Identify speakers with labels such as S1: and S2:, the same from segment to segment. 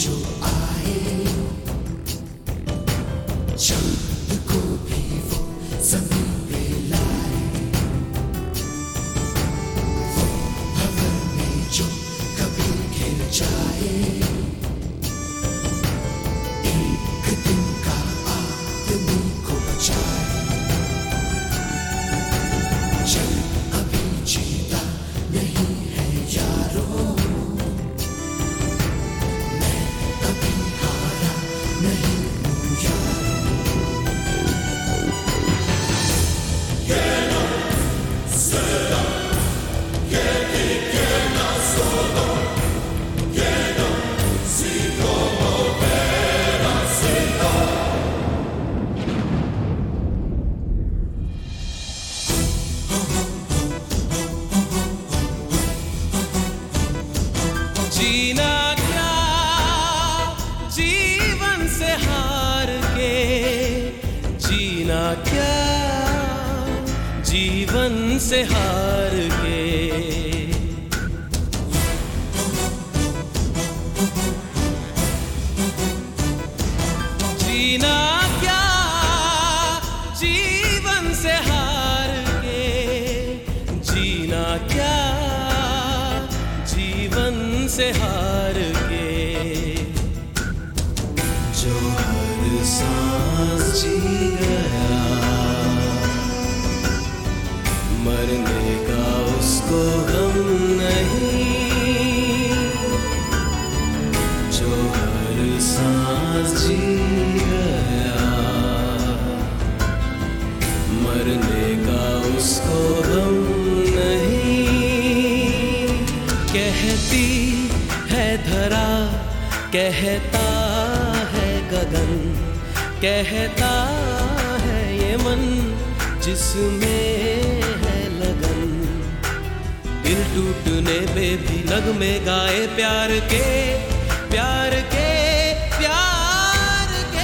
S1: जो आए, चांद को भी वो ज़मीन पे लाए, वो हवा में जो कभी गिर जाए, एक दिन का आदमी को बचाए। चल अभी जीता नहीं है यारों, मैं अभी हारा नहीं हूँ यारों।
S2: जीना क्या जीवन से हार के, जीना क्या जीवन से हार के। जीना क्या जीवन से हार के, जीना क्या जीवन से हार के। जो हर सांस जी गया, मरने का उसको गम नहीं। जो हर सांस जी गया, मरने का उसको गम नहीं। कहती है धरा, कहता है गगन, कहता है ये मन जिसमें है लगन। दिल टूटने पे भी नगमे गाए प्यार के, प्यार के, प्यार के।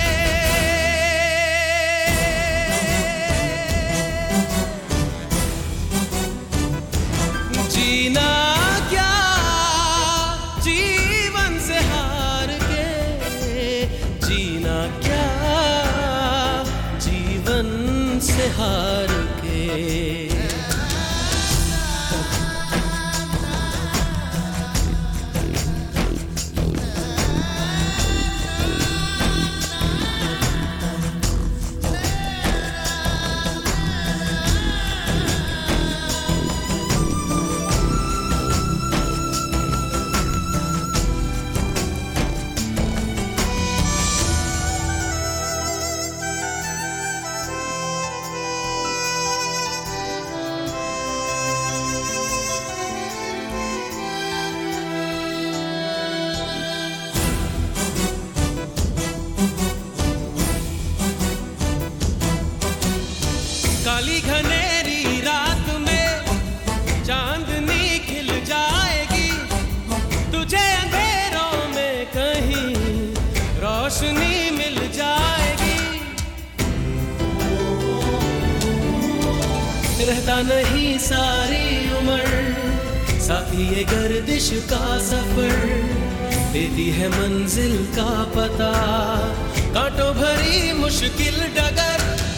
S2: जीना क्या जीवन से हार के, जीना क्या जीवन से हार के। काली घनेरी रात में चांदनी खिल जाएगी, तुझे अंधेरों में कहीं रोशनी मिल जाएगी। रहता नहीं सारी उम्र साथी ये गर्दिश का सफर, देती है मंजिल का पता कांटों भरी मुश्किल डगर।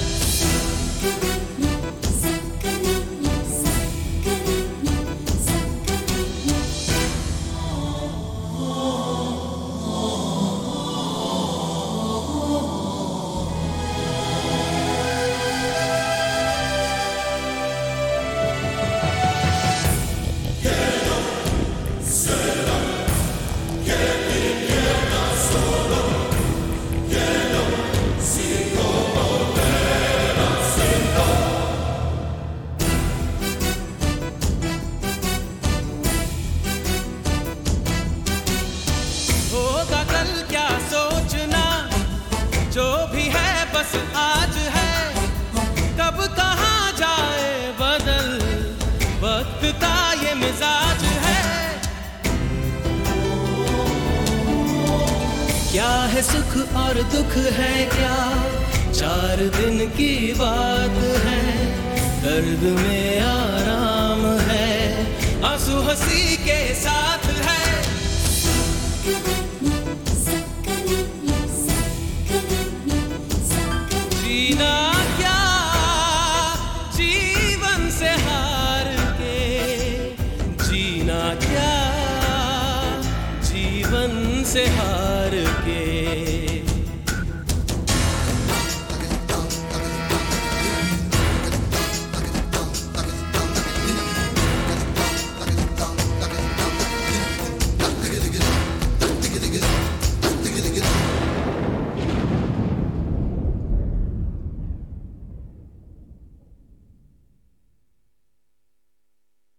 S2: बस आज है, कब कहाँ जाए बदल, वक्त का ये मिजाज है। क्या है सुख और दुख है क्या, 4 दिन की बात है। दर्द में आराम है, आंसू हंसी के साथ है। से हार